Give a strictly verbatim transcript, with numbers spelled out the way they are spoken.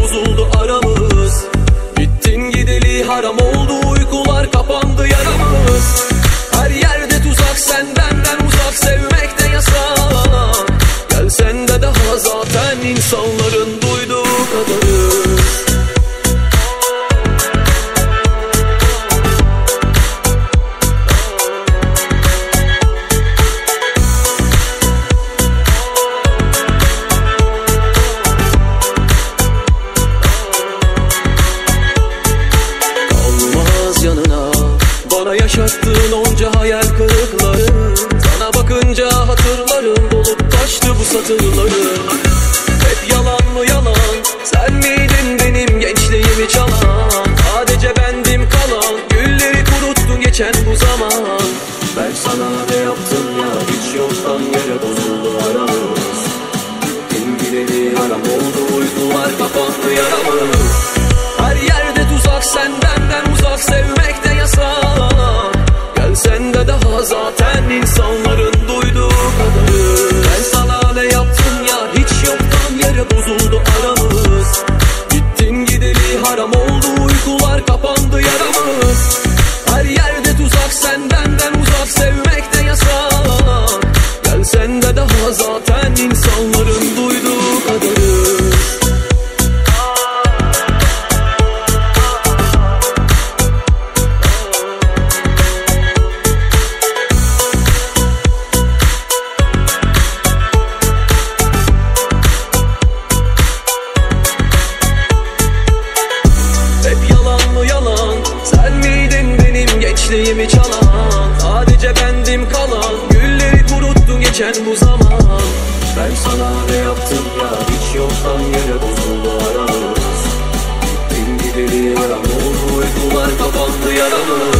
bozuldu aramız. Gittin gideli haram oldu, uykular kapandı yaramız. Her yerde tuzak, sen benden uzak, sevmek de yasak. Gelsen de daha zaten insanların duyduğu kadarı. Bana yaşattığın onca hayal kırıkları, sana bakınca hatırlarım dolup taştı bu satırları. Hep yalan mı yalan, sen miydin benim gençliğimi çalan? Sadece bendim kalan, gülleri kuruttun geçen bu zaman. Ben sana ne yaptım ya, hiç yoktan yere bozuldu aramız. Gittin gideli haram oldu, uykular kapandı yaramız. Her yerde tuzak, sen benden uzak, sevmek de yasak. Gelsen de daha zaten insanların duyduğu kadarı. Ben sana ne yaptım ya, hiç yoktan yere bozuldu aramız. Gittin gideli haram oldu, uykular kapandı yaramız. Her yerde tuzak, sen benden uzak, sevmek de yasak. Gelsen de daha zaten insanların duyduğu kadarı. Gençliğimi çalan, sadece bendim kalan, gülleri kuruttun geçen bu zaman. Ben sana ne yaptım ya, hiç yoktan yere bozuldu aramız. Gittin gideli haram oldu, uykular kapandı yaramız.